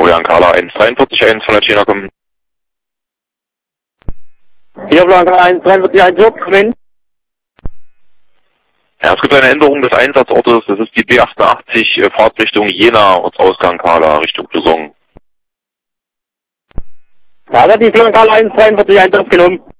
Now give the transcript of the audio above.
Florian Carla 143 von der China kommen. Hier Blanca 143 kommen. Ja, es gibt eine Änderung des Einsatzortes. Das ist die B88 Fahrtrichtung Jena, Ortsausgang Carla, Richtung Clusong. Da hat die Blanca 143 aufgenommen.